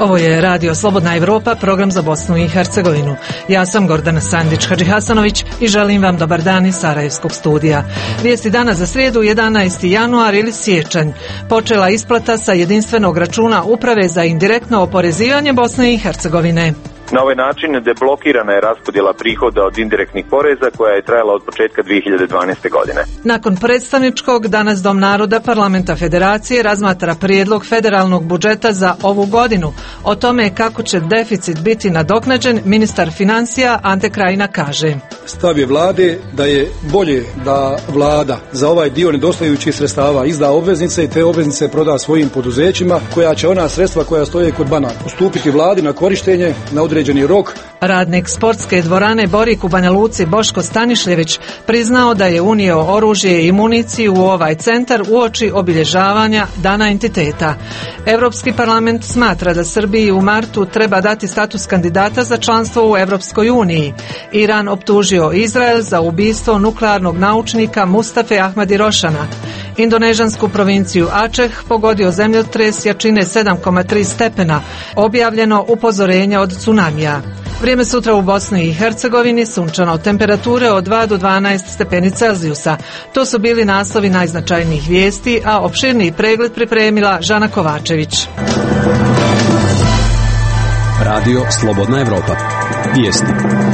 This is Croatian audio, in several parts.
Ovo je Radio Slobodna Evropa, program za Bosnu i Hercegovinu. Ja sam Gordana Sandić-Hadžihasanović i želim vam dobar dan iz Sarajevskog studija. Vijesti dana za srijedu 11. januar ili siječanj. Počela isplata sa jedinstvenog računa Uprave za indirektno oporezivanje Bosne i Hercegovine. Na ovaj način deblokirana je raspodjela prihoda od indirektnih poreza koja je trajala od početka 2012. godine. Nakon predstavničkog, danas Dom naroda Parlamenta Federacije razmatra prijedlog federalnog budžeta za ovu godinu. O tome kako će deficit biti nadoknađen, ministar financija Ante Krajina kaže. Stav je vlade da je bolje da vlada za ovaj dio nedostajućih sredstava izda obveznice i te obveznice proda svojim poduzećima, koja će ona sredstva koja stoje kod banaka ustupiti vladi na korištenje na određeni rok. Radnik sportske dvorane Borik u Banja Luci Boško Stanišljević priznao da je unio oružje i municiju u ovaj centar uoči obilježavanja Dana entiteta. Europski parlament smatra da Srbiji u martu treba dati status kandidata za članstvo u Europskoj uniji. Iran optužio Izrael za ubistvo nuklearnog naučnika Mustafe Ahmadi Rošana. Indonežansku provinciju Aceh pogodio zemljotres jačine 7,3 stepena. Objavljeno upozorenje od tsunamija. Vrijeme sutra u Bosni i Hercegovini, sunčano, temperature od 2 do 12 stepeni Celzijusa. To su bili naslovi najznačajnijih vijesti, a opširniji pregled pripremila Žana Kovačević. Radio Slobodna Evropa. Vijesti.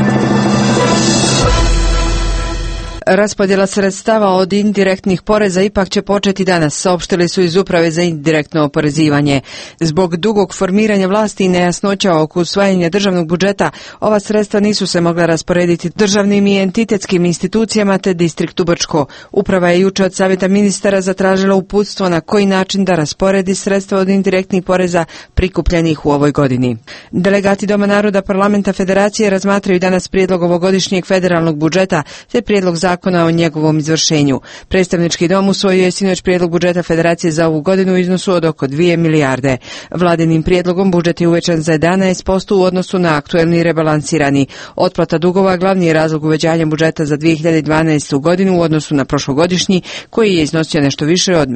Raspodjela sredstava od indirektnih poreza ipak će početi danas, saopštili su iz Uprave za indirektno oporezivanje. Zbog dugog formiranja vlasti i nejasnoća oko usvajanja državnog budžeta, ova sredstva nisu se mogla rasporediti državnim i entitetskim institucijama te distriktu Brčko. Uprava je juče od Savjeta ministara zatražila uputstvo na koji način da rasporedi sredstva od indirektnih poreza prikupljenih u ovoj godini. Delegati Doma naroda Parlamenta Federacije razmatraju danas prijedlog ovogodišnjeg federalnog budžeta te prijedlog zakona o njegovom izvršenju. Predstavnički dom usvojio je sinoć prijedlog budžeta Federacije za ovu godinu u iznosu od oko 2 milijarde. Vladinim prijedlogom budžet je uvećan za 11% u odnosu na aktuelni rebalansirani. Otplata dugova glavni je razlog uvećanja budžeta za 2012. godinu u odnosu na prošlogodišnji, koji je iznosio nešto više od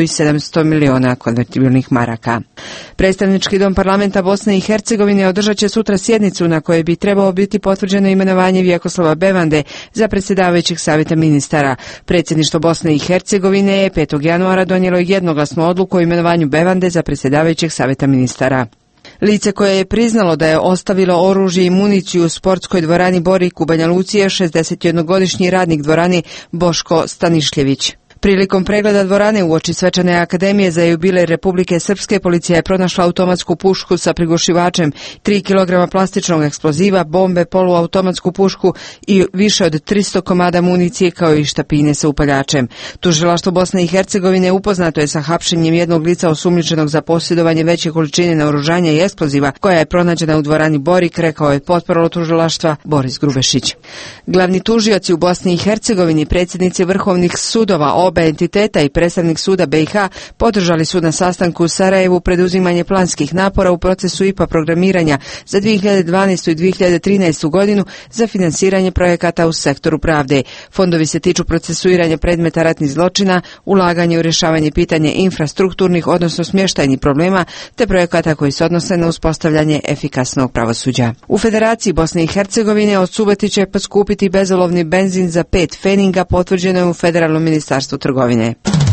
1,7 milijardi konvertibilnih maraka. Predstavnički dom Parlamenta Bosne i Hercegovine održat će sutra sjednicu na kojoj bi trebalo biti potvrđeno imenovanje Vjekoslava Bevande za predsjedavajućeg Savjeta ministara. Predsjedništvo Bosne i Hercegovine je 5. januara donijelo jednoglasnu odluku o imenovanju Bevande za predsjedavajućeg Savjeta ministara. Lice koje je priznalo da je ostavilo oružje i municiju u sportskoj dvorani Borik u Banja Luci je 61-godišnji radnik dvorani Boško Stanišljević. Prilikom pregleda dvorane uoči Svečane akademije za jubilej Republike Srpske policija je pronašla automatsku pušku sa prigušivačem, 3 kg plastičnog eksploziva, bombe, poluautomatsku pušku i više od 300 komada municije kao i štapine sa upaljačem. Tužilaštvo Bosne i Hercegovine upoznato je sa hapšenjem jednog lica osumnjičenog za posjedovanje veće količine naoružanja i eksploziva koja je pronađena u dvorani Borik, rekao je potporalo tužilaštva Boris Grubešić. Glavni tužioci u Bosni i Hercegovini, predsjednici vrhovnih sudova oba entiteta i predstavnik suda BiH podržali su na sastanku u Sarajevu preduzimanje planskih napora u procesu IPA programiranja za 2012. i 2013. godinu za finansiranje projekata u sektoru pravde. Fondovi se tiču procesuiranja predmeta ratnih zločina, ulaganje u rješavanje pitanja infrastrukturnih, odnosno smještajnih problema, te projekata koji se odnose na uspostavljanje efikasnog pravosuđa. U Federaciji Bosne i Hercegovine od suboti će poskupiti bezolovni benzin za 5 feninga, potvrđeno je u Federalnom ministarstvu trgovine.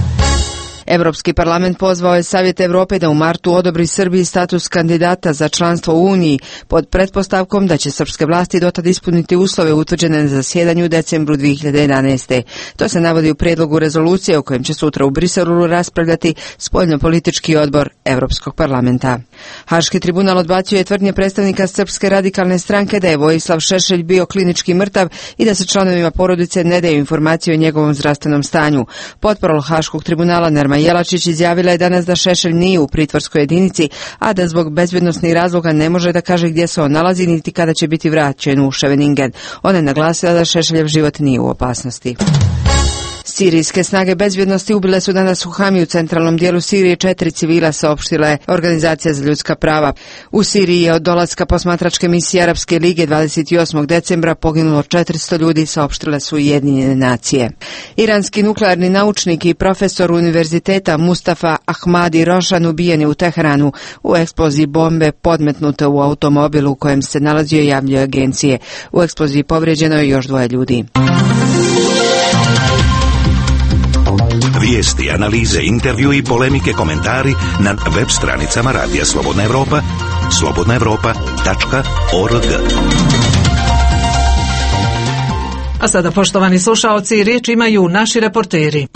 Europski parlament pozvao je Savjet Evrope da u martu odobri Srbiji status kandidata za članstvo u Uniji pod pretpostavkom da će srpske vlasti dotad ispuniti uslove utvrđene na zasjedanju u decembru 2011. To se navodi u prijedlogu rezolucije o kojem će sutra u Briselu raspravljati spoljnopolitički odbor Europskog parlamenta. Haški tribunal odbacio je tvrdnje predstavnika Srpske radikalne stranke da je Vojislav Šešelj bio klinički mrtav i da se članovima porodice ne daju informacije o njegovom zdravstvenom stanju. Potparol Haškog tribunala Nerma Jelačić izjavila je danas da Šešelj nije u pritvorskoj jedinici, a da zbog bezbjednosnih razloga ne može da kaže gdje se on nalazi niti kada će biti vraćen u Scheveningen. Ona je naglasila da Šešeljev život nije u opasnosti. Sirijske snage bezbjednosti ubile su danas u Hami u centralnom dijelu Sirije 4 civila, saopštila je Organizacija za ljudska prava. U Siriji je od dolaska posmatračke misije Arapske lige 28. decembra poginulo 400 ljudi, saopštile su Ujedinjene nacije. Iranski nuklearni naučnik i profesor univerziteta Mustafa Ahmadi Rošan ubijen je u Teheranu u eksploziji bombe podmetnute u automobilu u kojem se nalazio, javljaju agencije. U eksploziji povrijeđeno je još 2 ljudi. Vijesti, analize, intervju i polemike, komentari na web stranicama Radija Slobodna Evropa, slobodnaevropa.org. A sada, poštovani slušaoci, riječ imaju naši reporteri.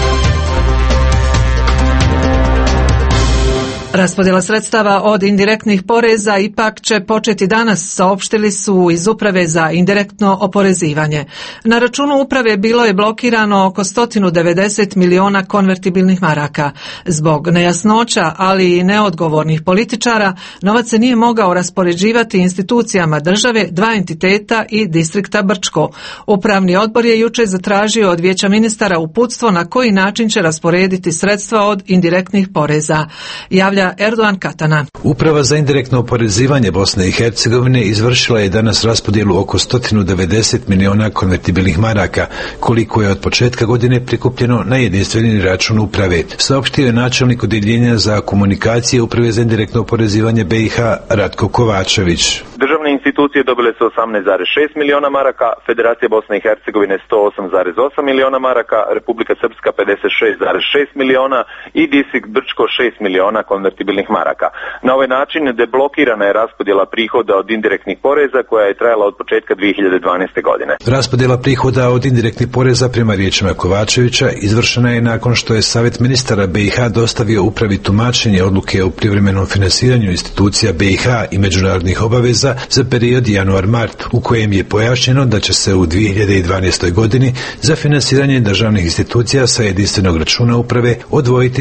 Raspodjela sredstava od indirektnih poreza ipak će početi danas, saopštili su iz Uprave za indirektno oporezivanje. Na računu uprave bilo je blokirano oko 190 miliona konvertibilnih maraka. Zbog nejasnoća, ali i neodgovornih političara, novac se nije mogao raspoređivati institucijama države, 2 entiteta i distrikta Brčko. Upravni odbor je jučer zatražio od Vijeća ministara uputstvo na koji način će rasporediti sredstva od indirektnih poreza. Javlja Erdogan Katana. Uprava za indirektno oporezivanje Bosne i Hercegovine izvršila je danas raspodjelu oko 190 miliona konvertibilnih maraka, koliko je od početka godine prikupljeno na jedinstveni račun uprave, saopštio je načelnik odjeljenja za komunikacije Uprave za indirektno oporezivanje BiH Ratko Kovačević. Državne institucije dobile su 18,6 miliona maraka, Federacija Bosne i Hercegovine 108,8 miliona maraka, Republika Srpska 56,6 miliona i distrikt Brčko 6 miliona konvertibilnih maraka. Na ovaj način deblokirana je raspodjela prihoda od indirektnih poreza koja je trajala od početka 2012. godine. Raspodjela prihoda od indirektnih poreza prema riječima Kovačevića izvršena je nakon što je Savjet ministara BiH dostavio upravi tumačenje odluke o privremenom finansiranju institucija BiH i međunarodnih obaveza za period januar-mart, u kojem je pojašnjeno da će se u 2012. godini za finansiranje državnih institucija sa jedinstvenog računa uprave odvojiti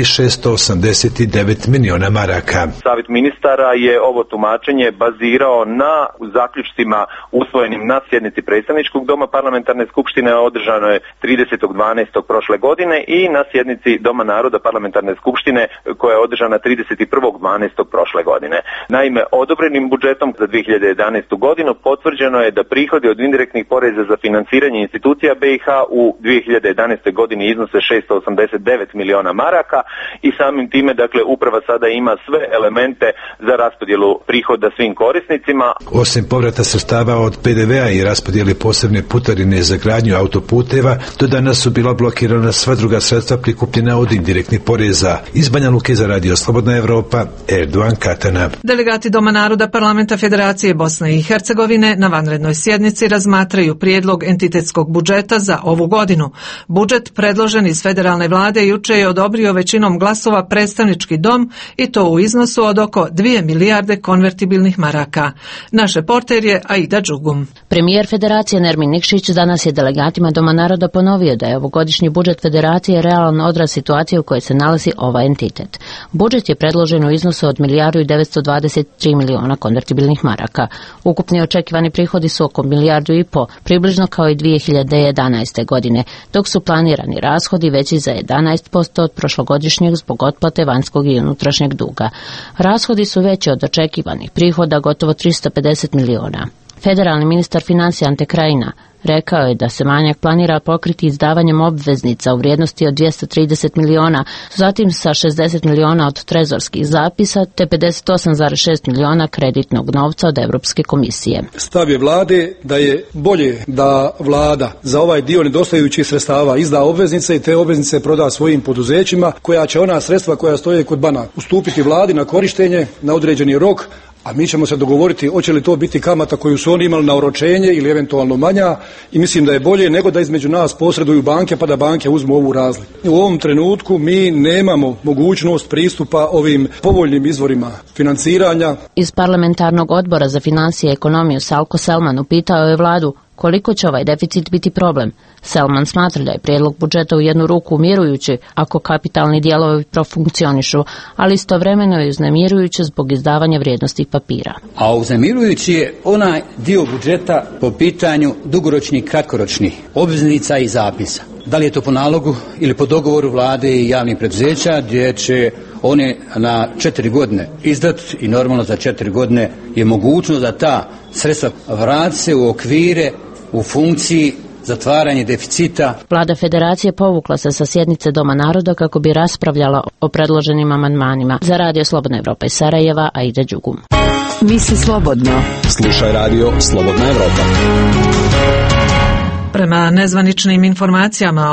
689 miliona maraka. Savjet ministara je ovo tumačenje bazirao na zaključcima usvojenim na sjednici predstavničkog doma parlamentarne skupštine, održano je 30.12. prošle godine, i na sjednici Doma naroda parlamentarne skupštine koja je održana 31.12. prošle godine. Naime, odobrenim budžetom za 2011. godinu potvrđeno je da prihodi od indirektnih poreza za finansiranje institucija BiH u 2011. godini iznose 689 miliona maraka i samim time, dakle, uprava sada ima sve elemente za raspodjelu prihoda svim korisnicima. Osim povrata sredstava od PDV-a i raspodjele posebne putarine za gradnju autoputeva, do danas su bila blokirana sva druga sredstva prikupljena od indirektnih poreza. Iz Banja Luke za Radio Slobodna Evropa, Erdogan Katana. Delegati Doma naroda Parlamenta Federacije Bosne i Hercegovine na vanrednoj sjednici razmatraju prijedlog entitetskog budžeta za ovu godinu. Budžet predložen iz federalne vlade jučer je odobrio većinom glasova predstavnički dom, i to u iznosu od oko 2 milijarde konvertibilnih maraka. Naš reporter je Aida Đugum. Premijer Federacije Nermin Nikšić danas je delegatima Doma naroda ponovio da je ovogodišnji budžet Federacije realan odraz situacije u kojoj se nalazi ovaj entitet. Budžet je predložen u iznosu od 1.923 miliona konvertibilnih maraka. Ukupni očekivani prihodi su oko 1,5 milijardu, približno kao i 2011. godine, dok su planirani rashodi veći za 11% od prošlogodišnjeg zbog otplate vanjskog i unutrašnjeg duga. Rashodi su veći od očekivanih prihoda, gotovo 350 miliona. Federalni ministar financija Ante Krajina rekao je da se manjak planira pokriti izdavanjem obveznica u vrijednosti od 230 miliona, zatim sa 60 miliona od trezorskih zapisa te 58,6 miliona kreditnog novca od Europske komisije. Stav je vlade da je bolje da vlada za ovaj dio nedostajućih sredstava izda obveznice i te obveznice proda svojim poduzećima, koja će ona sredstva koja stoje kod banaka ustupiti vladi na korištenje na određeni rok, a mi ćemo se dogovoriti hoće li to biti kamata koju su oni imali na oročenje ili eventualno manja, i mislim da je bolje nego da između nas posreduju banke pa da banke uzmu ovu razliku. U ovom trenutku mi nemamo mogućnost pristupa ovim povoljnim izvorima financiranja. Iz parlamentarnog odbora za financije i ekonomiju Salko Selman upitao je vladu koliko će ovaj deficit biti problem. Selman smatra da je prijedlog budžeta u jednu ruku umirujući ako kapitalni dijelovi profunkcionišu, ali istovremeno je uznemirujući zbog izdavanja vrijednosnih papira. A uznemirujući je onaj dio budžeta po pitanju dugoročnih, kratkoročnih obveznica i zapisa. da li je to po nalogu ili po dogovoru vlade i javnih preduzeća gdje će one na 4 godine izdati i normalno za 4 godine je mogućnost da ta sredstva vrate se u okvire, u funkciji zatvaranje deficita. Vlada Federacije povukla se sa sjednice Doma naroda kako bi raspravljala o predloženim amandmanima. Za Radio Slobodna Evropa iz Sarajeva, Aida Đugum. Misli slobodno. Slušaj Radio Slobodna Evropa. Prema nezvaničnim informacijama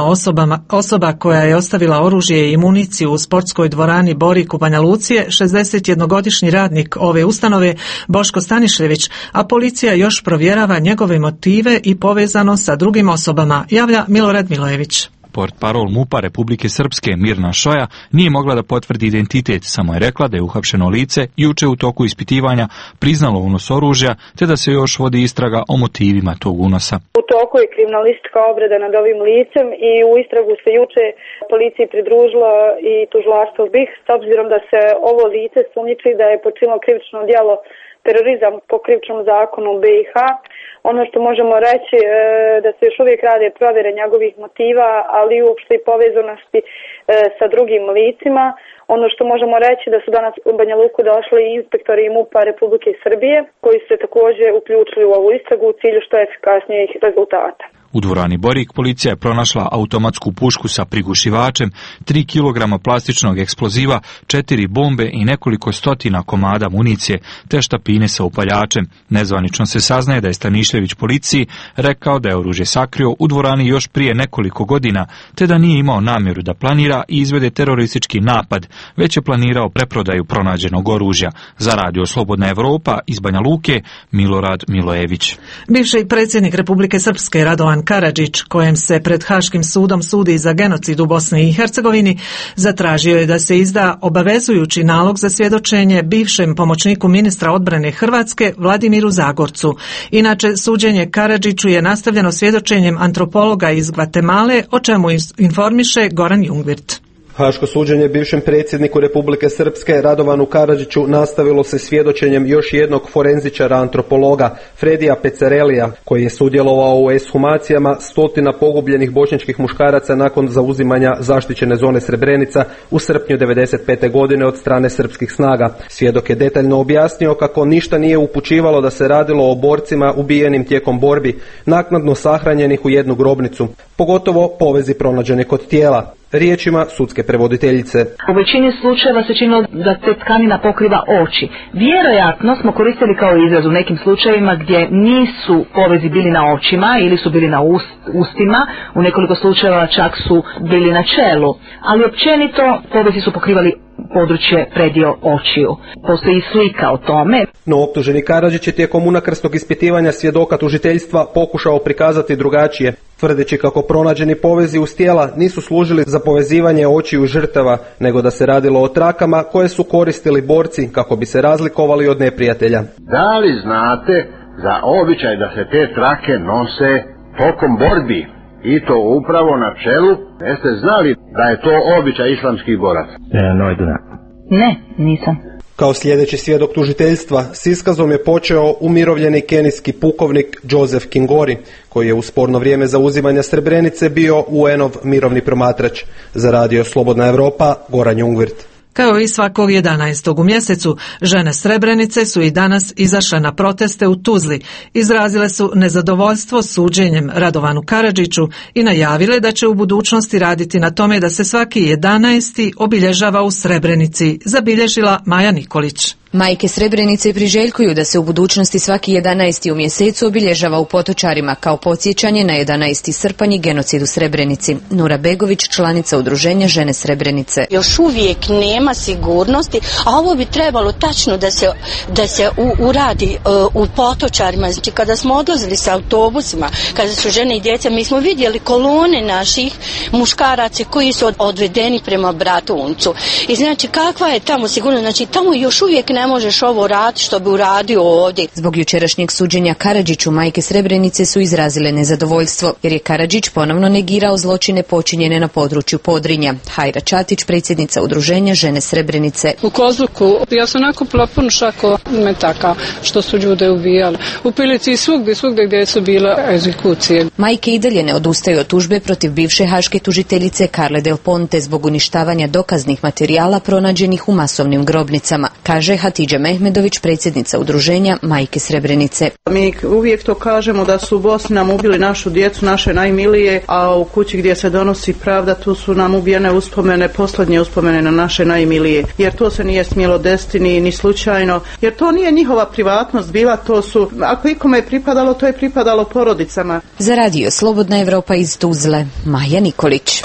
osoba koja je ostavila oružje i municiju u sportskoj dvorani Borik u Banja Luci je 61-godišnji radnik ove ustanove Boško Stanišljević, a policija još provjerava njegove motive i povezano sa drugim osobama, javlja Milorad Milojević. Portparol MUP-a Republike Srpske Mirna Šoja nije mogla da potvrdi identitet, samo je rekla da je uhapšeno lice juče u toku ispitivanja priznalo unos oružja, te da se još vodi istraga o motivima tog unosa. U toku je kriminalistička obrada nad ovim licem i u istragu se juče policiji pridružilo i tužilaštvo BiH, s obzirom da se ovo lice sumnjiči da je počinilo krivično djelo terorizam po krivičnom zakonu BiH. Ono što možemo reći da se još uvijek rade provjere njegovih motiva, ali i uopšte i povezanosti sa drugim licima. Ono što možemo reći da su danas u Banja Luku došli i inspektori MUP-a Republike Srbije koji su se također uključili u ovu istragu u cilju što efikasnijih rezultata. U dvorani Borik policija je pronašla automatsku pušku sa prigušivačem, 3 kg plastičnog eksploziva, 4 bombe i nekoliko stotina komada municije, te štapine sa upaljačem. Nezvanično se saznaje da je Stanišljević policiji rekao da je oružje sakrio u dvorani još prije nekoliko godina, te da nije imao namjeru da planira i izvede teroristički napad, već je planirao preprodaju pronađenog oružja. Za Radio Slobodna Evropa iz Banja Luke, Milorad Milojević. Bivši predsjednik Republike Srpske Radovan Karadžić, kojem se pred Haškim sudom sudi za genocid u Bosni i Hercegovini, zatražio je da se izda obavezujući nalog za svjedočenje bivšem pomoćniku ministra odbrane Hrvatske Vladimiru Zagorcu. Inače, suđenje Karadžiću je nastavljeno svjedočenjem antropologa iz Gvatemale, o čemu informiše Goran Jungvirt. Haško suđenje bivšem predsjedniku Republike Srpske Radovanu Karadžiću nastavilo se svjedočenjem još jednog forenzičara antropologa Fredija Pecarelija, koji je sudjelovao u ekshumacijama stotina pogubljenih bošnjačkih muškaraca nakon zauzimanja zaštićene zone Srebrenica u srpnju 1995. godine od strane srpskih snaga. Svjedok je detaljno objasnio kako ništa nije upućivalo da se radilo o borcima ubijenim tijekom borbi, naknadno sahranjenih u jednu grobnicu, pogotovo povezi pronađene kod tijela. Riječima sudske prevoditeljice. U većini slučajeva se činilo da te tkanina pokriva oči. Vjerojatno smo koristili kao izraz u nekim slučajevima gdje nisu povezi bili na očima ili su bili na ustima, u nekoliko slučajeva čak su bili na čelu, ali općenito povezi su pokrivali područje predio očiju. Postoji slika o tome. No optuženi Karadžić je tijekom unakrsnog ispitivanja svjedoka tužiteljstva pokušao prikazati drugačije, tvrdeći kako pronađeni povezi uz tijela nisu služili za povezivanje očiju žrtava, nego da se radilo o trakama koje su koristili borci kako bi se razlikovali od neprijatelja. Da li znate za običaj da se te trake nose tokom borbi? I to upravo na čelu. Jeste znali da je to običaj islamskih boraca? Ne, nisam. Kao sljedeći svjedok tužiteljstva s iskazom je počeo umirovljeni kenijski pukovnik Joseph Kingori, koji je u sporno vrijeme zauzimanja Srebrenice bio UN-ov mirovni promatrač. Za Radio Slobodna Evropa, Goran Jungvirt. Kao i svakog 11. u mjesecu, žene Srebrenice su i danas izašle na proteste u Tuzli. Izrazile su nezadovoljstvo suđenjem Radovanu Karadžiću i najavile da će u budućnosti raditi na tome da se svaki 11. obilježava u Srebrenici, zabilježila Maja Nikolić. Majke Srebrenice priželjkuju da se u budućnosti svaki 11. u mjesecu obilježava u Potočarima kao podsjećanje na 11. srpanj i genocid u Srebrenici. Nura Begović, članica udruženja Žene Srebrenice. Još uvijek nema sigurnosti, a ovo bi trebalo tačno da se uradi u Potočarima. Znači, kada smo odlazili sa autobusima, kada su žene i djeca, mi smo vidjeli kolone naših muškaraca koji su odvedeni prema Bratuncu. I znači, kakva je tamo sigurnost? Znači, tamo još uvijek ne možeš ovo raditi što bi uradio ovdje. Zbog jučerašnjeg suđenja Karadžiću majke Srebrenice su izrazile nezadovoljstvo, jer je Karadžić ponovno negirao zločine počinjene na području Podrinja. Hajra Čatić, predsjednica udruženja Žene Srebrenice. U Kozluku ja sam nakupila pun šako metaka što su ljude ubijali. U Pilici i svugdje gdje su bile egzekucije. Majke i dalje ne odustaju od tužbe protiv bivše haške tužiteljice Carle Del Ponte zbog uništavanja dokaznih materijala pronađenih u masovnim grobnicama, kaže Hatidža Mehmedović, predsjednica udruženja Majke Srebrenice. Mi uvijek to kažemo da su u Bosni nam ubili našu djecu, naše najmilije, a u kući gdje se donosi pravda tu su nam ubijene uspomene, posljednje uspomene na naše najmilije. Jer to se nije smjelo desiti ni slučajno, jer to nije njihova privatnost bila, to su, ako ikome je pripadalo, to je pripadalo porodicama. Za radio Slobodna Evropa iz Tuzle, Maja Nikolić.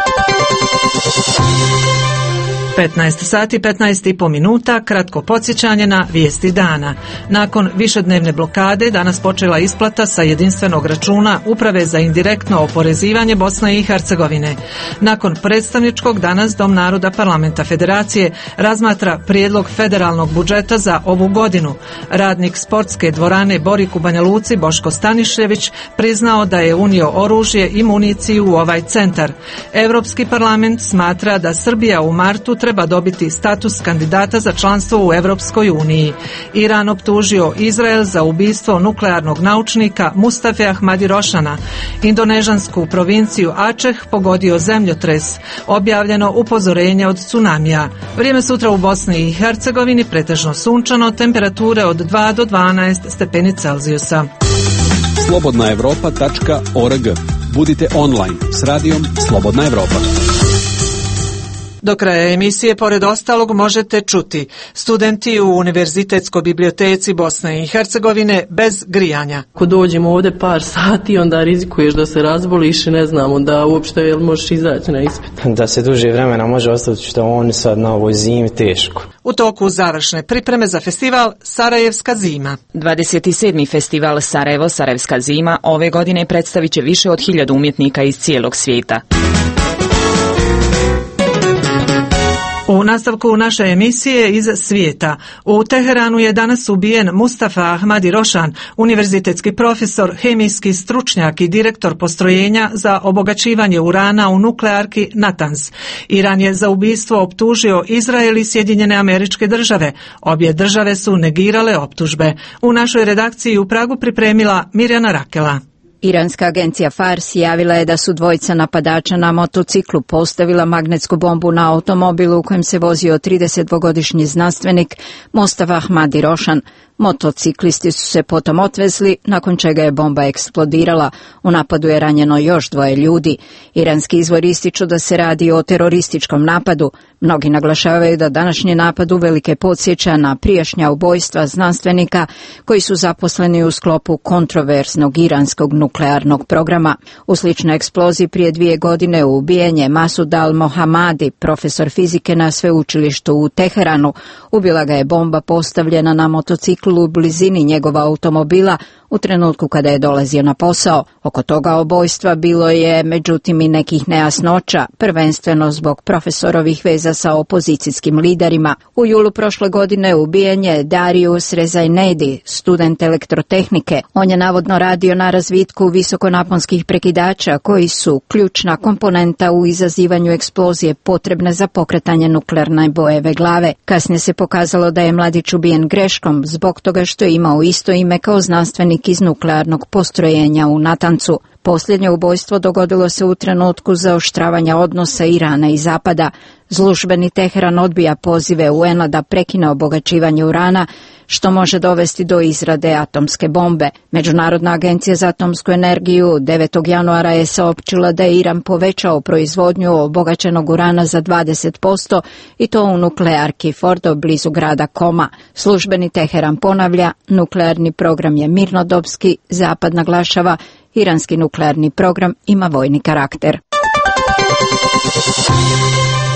15 sati 15,5 minuta, kratko podsjećanje na vijesti dana. Nakon višednevne blokade danas počela isplata sa jedinstvenog računa Uprave za indirektno oporezivanje Bosne i Hercegovine. Nakon predstavničkog danas Dom naroda Parlamenta Federacije razmatra prijedlog federalnog budžeta za ovu godinu. Radnik sportske dvorane Borik u Banja Luci Boško Stanišljević priznao da je unio oružje i municiju u ovaj centar. Europski parlament smatra da Srbija u martu treba dobiti status kandidata za članstvo u Europskoj uniji. Iran optužio Izrael za ubistvo nuklearnog naučnika Mustafe Ahmadi Rošana. Indonežansku provinciju Aceh pogodio zemljotres. Objavljeno upozorenje od tsunamija. Vrijeme sutra u Bosni i Hercegovini pretežno sunčano, temperature od 2 do 12 stepeni Celzijusa. Slobodnaevropa.org. Budite online s radijom Slobodna Evropa. Do kraja emisije, pored ostalog, možete čuti: studenti u Univerzitetskoj biblioteci Bosne i Hercegovine bez grijanja. Ako dođemo ovdje par sati, onda rizikuješ da se razboliš i ne znamo da uopšte jel možeš izaći na ispit. Da se duže vremena može ostaviti što oni sad na ovoj zimi teško. U toku završne pripreme za festival Sarajevska zima. 27. festival Sarajevo Sarajevska zima ove godine predstavit će više od 1000 umjetnika iz cijelog svijeta. U nastavku naše emisije iz svijeta. U Teheranu je danas ubijen Mustafa Ahmadi Rošan, univerzitetski profesor, hemijski stručnjak i direktor postrojenja za obogaćivanje urana u nuklearki Natanz. Iran je za ubistvo optužio Izrael i Sjedinjene Američke Države. Obje države su negirale optužbe. U našoj redakciji u Pragu pripremila Mirjana Rakela. Iranska agencija Fars javila je da su dvojica napadača na motociklu postavila magnetsku bombu na automobilu u kojem se vozio 32-godišnji znanstvenik Mustafa Ahmadi Rošan. Motociklisti su se potom otvezli, nakon čega je bomba eksplodirala. U napadu je ranjeno još 2 ljudi. Iranski izvori ističu da se radi o terorističkom napadu. Mnogi naglašavaju da današnji napad uvelike podsjeća na prijašnja ubojstva znanstvenika koji su zaposleni u sklopu kontroverznog iranskog nuklearnog programa. U sličnoj eksploziji prije 2 godine ubijen je Masud al-Mohammadi, profesor fizike na sveučilištu u Teheranu. Ubila ga je bomba postavljena na motociklu u blizini njegova automobila u trenutku kada je dolazio na posao. Oko toga ubojstva bilo je međutim i nekih nejasnoća, prvenstveno zbog profesorovih veza sa opozicijskim liderima. U julu prošle godine ubijen je Darius Rezajnedi, student elektrotehnike. On je navodno radio na razvitku visokonaponskih prekidača koji su ključna komponenta u izazivanju eksplozije potrebne za pokretanje nuklearne bojeve glave. Kasnije se pokazalo da je mladić ubijen greškom zbog toga što je imao isto ime kao znanstvenik iz nuklearnog postrojenja u Natancu. Posljednje ubojstvo dogodilo se u trenutku zaoštravanja odnosa Irana i Zapada. Službeni Teheran odbija pozive UN-a da prekine obogaćivanje urana, što može dovesti do izrade atomske bombe. Međunarodna agencija za atomsku energiju 9. januara je saopćila da je Iran povećao proizvodnju obogaćenog urana za 20% i to u nuklearki Fordo blizu grada Koma. Službeni Teheran ponavlja, nuklearni program je mirnodopski, Zapad naglašava, iranski nuklearni program ima vojni karakter.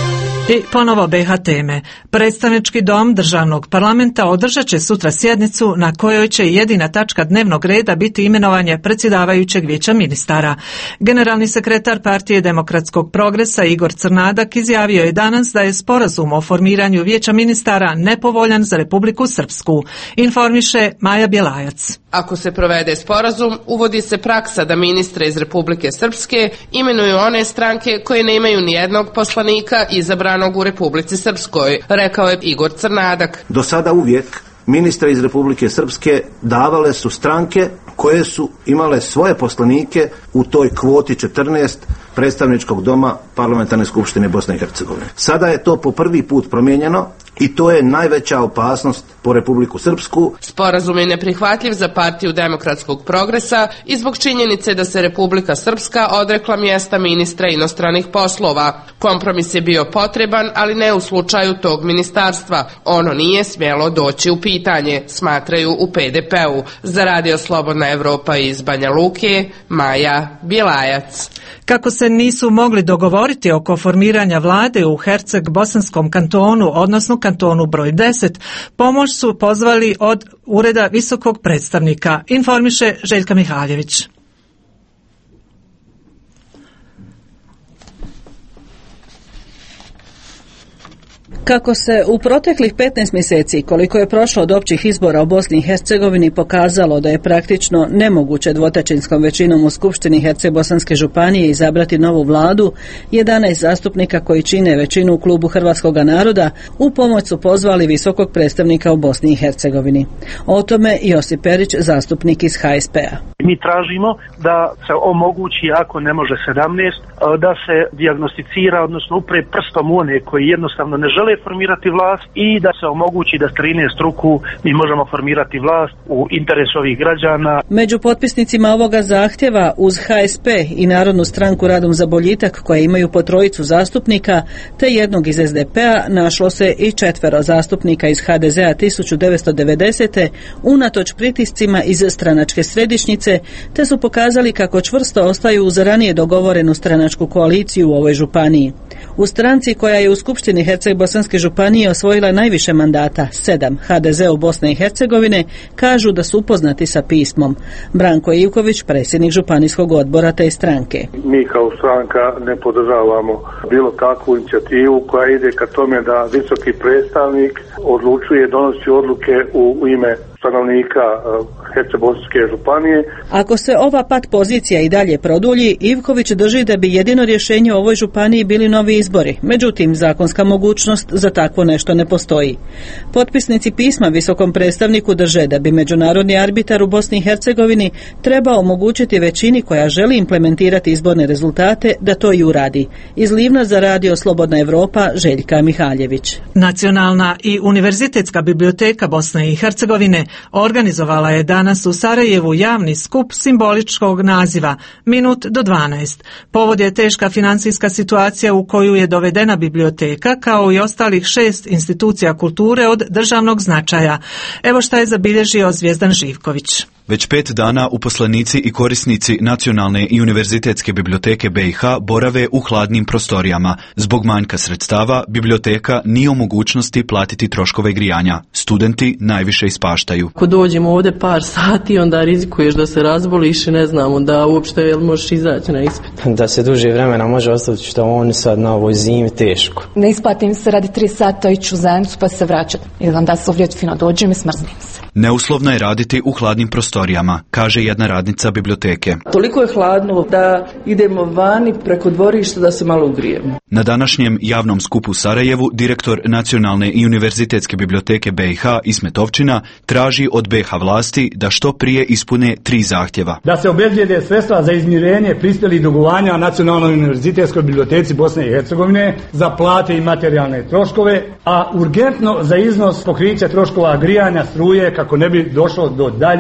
I ponovo BiH teme. Predstavnički dom državnog parlamenta održat će sutra sjednicu na kojoj će jedina tačka dnevnog reda biti imenovanje predsjedavajućeg vijeća ministara. Generalni sekretar Partije demokratskog progresa Igor Crnadak izjavio je danas da je sporazum o formiranju vijeća ministara nepovoljan za Republiku Srpsku. Informiše Maja Bjelajac. Ako se provede sporazum, uvodi se praksa da ministre iz Republike Srpske imenuju one stranke koje nemaju nijednog poslanika izabranog u Republici Srpskoj, rekao je Igor Crnadak. Do sada uvijek ministre iz Republike Srpske davale su stranke koje su imale svoje poslanike u toj kvoti 14 predstavničkog doma Parlamentarne skupštine Bosne i Hercegovine. Sada je to po prvi put promijenjeno i to je najveća opasnost po Republiku Srpsku. Sporazum je neprihvatljiv za Partiju demokratskog progresa i zbog činjenice da se Republika Srpska odrekla mjesta ministra inostranih poslova. Kompromis je bio potreban, ali ne u slučaju tog ministarstva. Ono nije smjelo doći u pitanje, smatraju u PDP-u. Za Radio Slobodna Evropa iz Banja Luke, Maja Bjelajac. Kako se nisu mogli dogovoriti oko formiranja vlade u Herceg-Bosanskom kantonu, odnosno kantonu broj 10, pomoć su pozvali od Ureda visokog predstavnika, informiše Željka Mihaljević. Kako se u proteklih 15 mjeseci, koliko je prošlo od općih izbora u Bosni i Hercegovini, pokazalo da je praktično nemoguće dvotrećinskom većinom u Skupštini Herceg-Bosanske županije izabrati novu vladu, 11 zastupnika koji čine većinu u klubu Hrvatskoga naroda u pomoć su pozvali visokog predstavnika u Bosni i Hercegovini. O tome Josip Perić, zastupnik iz HSP-a. Mi tražimo da se omogući, ako ne može 17, da se dijagnosticira, odnosno upre prstom u one koji jednostavno ne žele formirati vlast i da se omogući da 13 ruku mi možemo formirati vlast u interesu ovih građana. Među potpisnicima ovoga zahtjeva uz HSP i Narodnu stranku Radom za boljitak, koje imaju po 3 zastupnika, te jednog iz SDP-a, našlo se i 4 zastupnika iz HDZ-a 1990. unatoč pritiscima iz stranačke središnjice, te su pokazali kako čvrsto ostaju uz ranije dogovorenu stranačku koaliciju u ovoj županiji. U stranci koja je u Skupštini Herceg-Bosanske županije osvojila najviše mandata, 7, HDZ-u Bosne i Hercegovine, kažu da su upoznati sa pismom. Branko Ivković, predsjednik županijskog odbora te stranke. Mi kao stranka ne podržavamo bilo kakvu inicijativu koja ide ka tome da visoki predstavnik odlučuje, donosi odluke u ime stanovnika Herceg-Bosanske županije. Ako se ova pat pozicija i dalje produlji, Ivković drži da bi jedino rješenje u ovoj županiji bili novi izbori. Međutim, zakonska mogućnost za takvo nešto ne postoji. Potpisnici pisma visokom predstavniku drže da bi međunarodni arbitar u Bosni i Hercegovini trebao omogućiti većini koja želi implementirati izborne rezultate da to i uradi. Iz Livna za Radio Slobodna Evropa, Željka Mihaljević. Nacionalna i univerzitetska biblioteka Bosne i Hercegovine organizovala je danas u Sarajevu javni skup simboličkog naziva Minut do 12. Povod je teška financijska situacija u koju je dovedena biblioteka, kao i ostalih 6 institucija kulture od državnog značaja. Evo šta je zabilježio Zvijezdan Živković. Već 5 dana uposlenici i korisnici Nacionalne i univerzitetske biblioteke BiH borave u hladnim prostorijama. Zbog manjka sredstava, biblioteka nije u mogućnosti platiti troškove grijanja. Studenti najviše ispaštaju. Ako dođemo ovdje par sati, onda rizikuješ da se razboliš i ne znamo da uopšte možeš izaći na ispit. Da se duže vremena može ostati što oni sad na ovoj zimi teško. Ne isplatim se radi 3 sata ići u Zenicu pa se vraćati. Ili da se uvijek fino dođem i smrznim se. Neuslovno je raditi u hladnim prostorijama, kaže jedna radnica biblioteke. Toliko je hladno da idemo vani preko dvorišta da se malo ugrijemo. Na današnjem javnom skupu u Sarajevu direktor Nacionalne i univerzitetske biblioteke BiH Ismet Ovčina traži od BiH vlasti da što prije ispune 3 zahtjeva. Da se obezbijede sredstva za izmirenje prispjelih dugovanja Nacionalnoj univerzitetskoj biblioteci Bosne i Hercegovine za plate i materijalne troškove, a urgentno za iznos pokrića troškova grijanja struje kako ne bi došlo do daljeg isključenja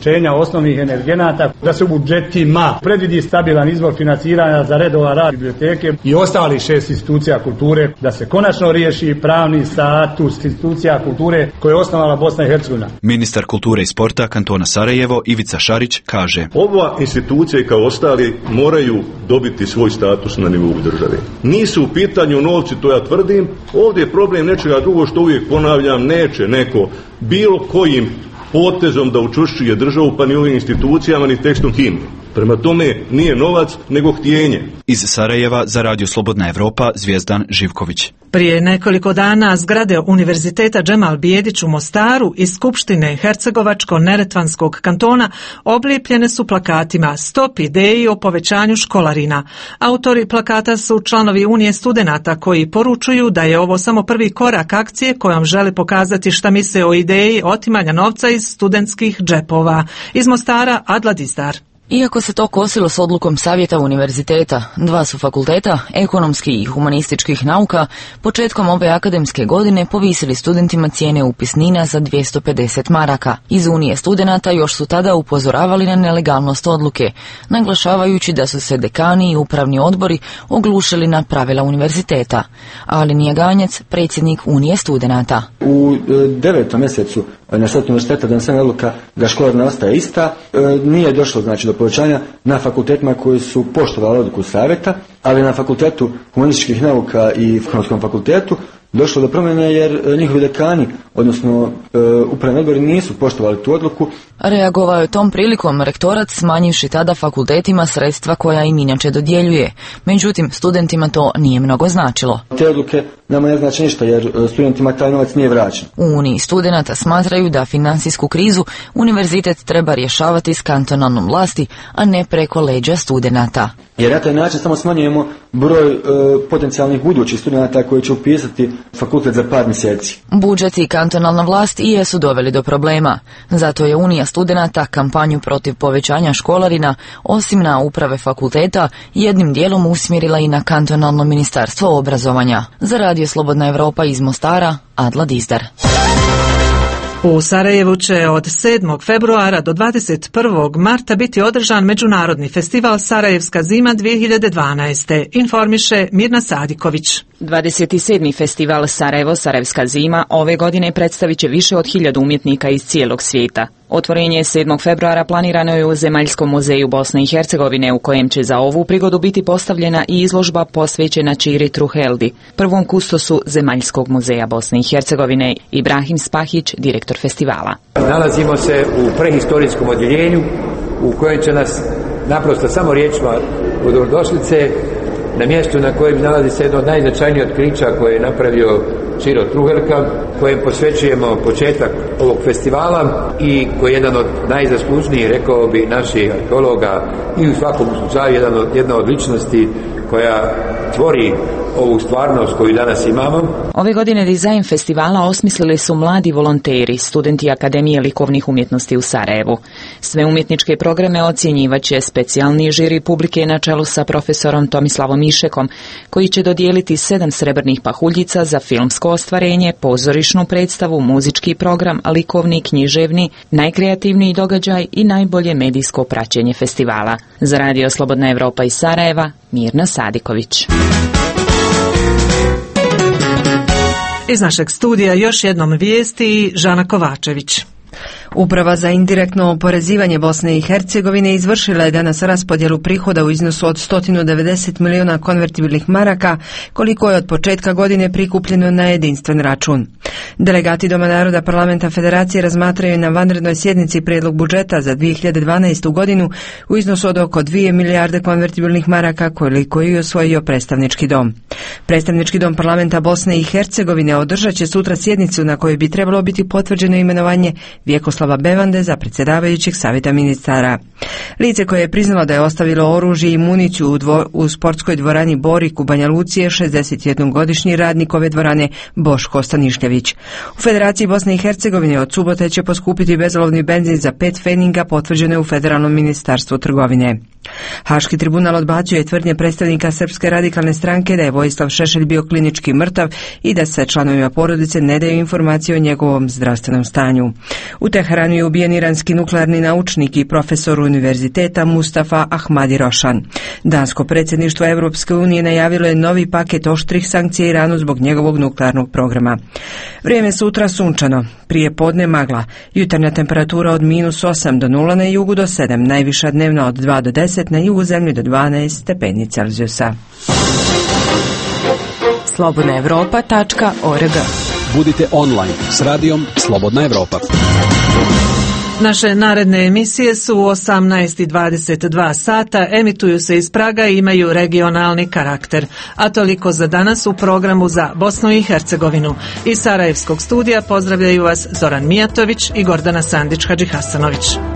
ograničenja osnovnih energenata, da se u budžetima predvidi stabilan izvor financiranja za redovan rad biblioteke i ostalih 6 institucija kulture, da se konačno riješi pravni status institucija kulture koje je osnovala Bosna i Hercegovina. Ministar kulture i sporta kantona Sarajevo Ivica Šarić kaže: Ova institucija kao ostali moraju dobiti svoj status na nivou države. Nisu u pitanju novci, to ja tvrdim. Ovdje je problem nečega drugo što uvijek ponavljam, neće neko bilo kojim potezom da učvršćuje državu, pa ni ovim institucijama, ni tekstom himne. Prema tome nije novac, nego htjenje. Iz Sarajeva za Radio Slobodna Evropa Zvijezdan Živković. Prije nekoliko dana zgrade Univerziteta Džemal Bijedić u Mostaru i Skupštine Hercegovačko-Neretvanskog kantona oblijepljene su plakatima Stop ideji o povećanju školarina. Autori plakata su članovi Unije studenata koji poručuju da je ovo samo prvi korak akcije kojom želi pokazati šta misle o ideji otimanja novca iz studentskih džepova. Iz Mostara Adla Dizdar. Iako se to kosilo s odlukom Savjeta univerziteta, 2 su fakulteta, ekonomskih i humanističkih nauka, početkom ove akademske godine povisili studentima cijene upisnina za 250 maraka. Iz Unije studenata još su tada upozoravali na nelegalnost odluke, naglašavajući da su se dekani i upravni odbori oglušili na pravila univerziteta. Alinija Ganjec, predsjednik Unije studenata. U 9. mjesecu na Savjetu univerziteta donesena odluka da školarina ostaje ista, nije došlo do povećanja na fakultetima koji su poštovali odluku savjeta, ali na fakultetu humanističkih nauka i ekonomskom fakultetu došlo do promjene jer njihovi dekani, odnosno upravni odbori, nisu poštovali tu odluku. Reagovao je tom prilikom rektorat, smanjivši tada fakultetima sredstva koja im inače dodjeljuje. Međutim, studentima to nije mnogo značilo. Te odluke nama ne znači ništa jer studentima taj novac nije vraćen. U Uniji studenata smatraju da financijsku krizu univerzitet treba rješavati s kantonalnom vlasti, a ne preko leđa studenata. Jer na taj način samo smanjujemo broj potencijalnih budućih studenata koji će upisati fakultet za par mjeseci. Budžet i kantonalna vlast i jesu doveli do problema. Zato je Unija studenata kampanju protiv povećanja školarina, osim na uprave fakulteta, jednim dijelom usmjerila i na kantonalno ministarstvo obrazovanja. Za Radio Slobodna Evropa iz Mostara, Adla Dizdar. U Sarajevu će od 7. februara do 21. marta biti održan Međunarodni festival Sarajevska zima 2012. Informiše Mirna Sadiković. 27. festival Sarajevo Sarajevska zima ove godine predstavit će više od 1000 umjetnika iz cijelog svijeta. Otvorenje 7. februara planirano je u Zemaljskom muzeju Bosne i Hercegovine, u kojem će za ovu prigodu biti postavljena i izložba posvećena Čiri Truheldi, prvom kustosu Zemaljskog muzeja Bosne i Hercegovine. Ibrahim Spahić, direktor festivala. Nalazimo se u prehistorijskom odjeljenju u kojem će nas naprosto samo riječima dobrodošlice na mjestu na kojem nalazi se jedno od najznačajnijih otkrića koje je napravio Čiro Truhelka, kojem posvećujemo početak ovog festivala i koji je jedan od najzaslužnijih, rekao bi, naših arheologa i u svakom slučaju jedna od ličnosti koja tvori ovu stvarnost koju danas imamo. Ove godine dizajn festivala osmislili su mladi volonteri, studenti Akademije likovnih umjetnosti u Sarajevu. Sve umjetničke programe ocjenjivat će specijalni žiri publike na čelu sa profesorom Tomislavom Išekom, koji će dodijeliti 7 srebrnih pahuljica za filmsko ostvarenje, pozorišnu predstavu, muzički program, likovni, književni, najkreativniji događaj i najbolje medijsko praćenje festivala. Za Radio Slobodna Evropa iz Sarajeva, Mirna Sadiković. Iz našeg studija još jednom vijesti Žana Kovačević. Uprava za indirektno oporezivanje Bosne i Hercegovine izvršila je danas raspodjelu prihoda u iznosu od 190 milijuna konvertibilnih maraka, koliko je od početka godine prikupljeno na jedinstven račun. Delegati Doma naroda Parlamenta Federacije razmatraju na vanrednoj sjednici prijedlog budžeta za 2012. godinu u iznosu od oko 2 milijarde konvertibilnih maraka, koliko je osvojio predstavnički dom. Predstavnički dom Parlamenta Bosne i Hercegovine održat će sutra sjednicu na kojoj bi trebalo biti potvrđeno imenovanje Vjekoslava Bevande za predsjedavajućeg savjeta ministara. Lice koje je priznalo da je ostavilo oružje i municiju u sportskoj dvorani Borik u Banja Luci je 61-godišnji radnik ove dvorane Boško Stanišljević. U Federaciji Bosne i Hercegovine od subote će poskupiti bezolovni benzin za 5 pfeninga, potvrđeno je u Federalnom ministarstvu trgovine. Haški tribunal odbacio je tvrdnje predstavnika Srpske radikalne stranke da je Vojislav Vojislav Šešelj bio klinički mrtav i da se članovima porodice ne daju informacije o njegovom zdravstvenom stanju. U Teheranu je ubijen iranski nuklearni naučnik i profesor univerziteta Mustafa Ahmadi Rošan. Dansko predsjedništvo Europske unije najavilo je novi paket oštrih sankcija Iranu zbog njegovog nuklearnog programa. Vrijeme sutra sunčano, prije podne magla, jutarnja temperatura od -8 do 0 na jugu do 7, najviša dnevna od 2 do 10, na jugu zemlje do 12 stepeni Celzijusa. slobodnaevropa.org. Budite online s radijom Slobodna Evropa. Naše naredne emisije su u 18:22 sata, emituju se iz Praga i imaju regionalni karakter. A toliko za danas u programu za Bosnu i Hercegovinu. Iz Sarajevskog studija pozdravljaju vas Zoran Mijatović i Gordana Sandić-Hadžihasanović.